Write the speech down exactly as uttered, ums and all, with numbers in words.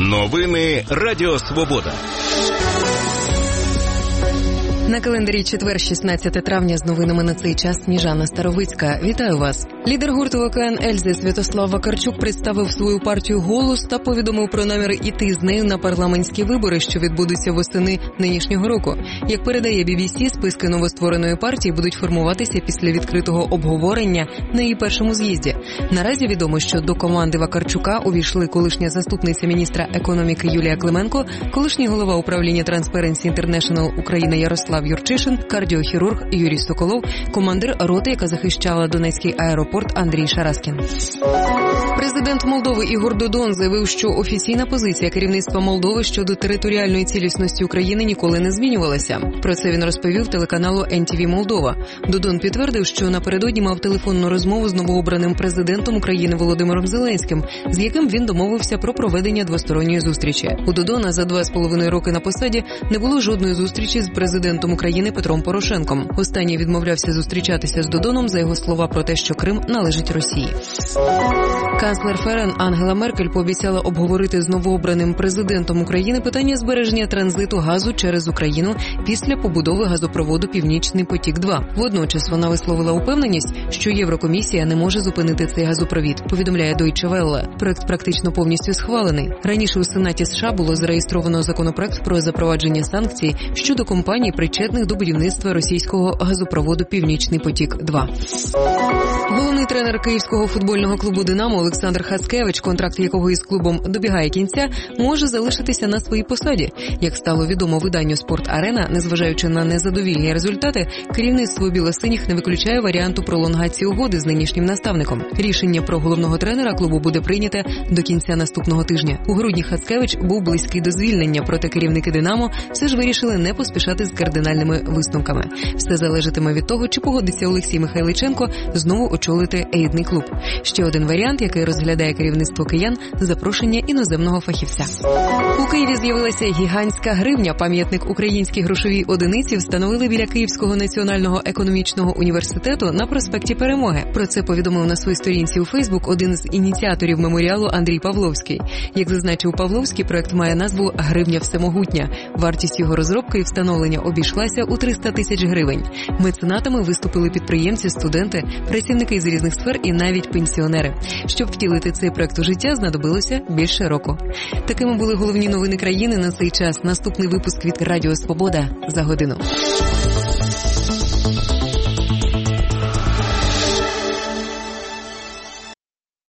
Новини Радіо Свобода. На календарі четвер, шістнадцяте травня, з новинами на цей час Сніжана Старовицька. Вітаю вас. Лідер гурту ВКН «Ельзи» Святослав Вакарчук представив свою партію «Голос» та повідомив про намір іти з нею на парламентські вибори, що відбудуться восени нинішнього року. Як передає бі бі сі, списки новоствореної партії будуть формуватися після відкритого обговорення на її першому з'їзді. Наразі відомо, що до команди Вакарчука увійшли колишня заступниця міністра економіки Юлія Клименко, колишній голова управління Transparency International України Ярослав Юрчишин, кардіохірург Юрій Соколов, командир роти, яка захищала Донецький аеропорт Андрій Шараскін. Президент Молдови Ігор Додон заявив, що офіційна позиція керівництва Молдови щодо територіальної цілісності України ніколи не змінювалася. Про це він розповів телеканалу ен ті ві Молдова. Додон підтвердив, що напередодні мав телефонну розмову з новообраним президентом України Володимиром Зеленським, з яким він домовився про проведення двосторонньої зустрічі. У Додона за два з половиною роки на посаді не було жодної зустрічі з президентом України Петром Порошенком. Останній відмовлявся зустрічатися з Додоном за його слова про те, що Крим належить Росії. Канцлер ФРН Ангела Меркель пообіцяла обговорити з новообраним президентом України питання збереження транзиту газу через Україну після побудови газопроводу «Північний потік-два». Водночас вона висловила упевненість, що Єврокомісія не може зупинити цей газопровід, повідомляє Deutsche Welle. Проект практично повністю схвалений. Раніше у Сенаті США було зареєстровано законопроект про запровадження санкцій щодо компаній, причетних до будівництва російського газопроводу «Північний потік-два». Головний тренер київського футбольного клубу «Динамо» Олександр Хацкевич, контракт якого із клубом добігає кінця, може залишитися на своїй посаді. Як стало відомо виданню «Спорт-Арена», незважаючи на незадовільні результати, керівництво білосиніх не виключає варіанту пролонгації угоди з нинішнім наставником. Рішення про головного тренера клубу буде прийняте до кінця наступного тижня. У грудні Хацкевич був близький до звільнення, проте керівники «Динамо» все ж вирішили не поспішати з кардинальними висновками. Все залежатиме від того, чи погодиться Олексій Михайличенко знову очолити елітний клуб. Ще один варіант, який розглядає керівництво киян – запрошення іноземного фахівця. У Києві з'явилася гігантська гривня. Пам'ятник українській грошовій одиниці встановили біля Київського національного економічного університету на проспекті Перемоги. Про це повідомив на своїй сторінці у Фейсбук один з ініціаторів меморіалу Андрій Павловський. Як зазначив Павловський, проект має назву «Гривня всемогутня». Вартість його розробки і встановлення обійшлася у триста тисяч гривень. Меценатами виступили підприємці, студенти, працівники з різних сфер і навіть пенсіонери. Щоб втілити цей проект у життя, знадобилося більше року. Такими були головні новини країни на цей час. Наступний випуск від Радіо Свобода за годину.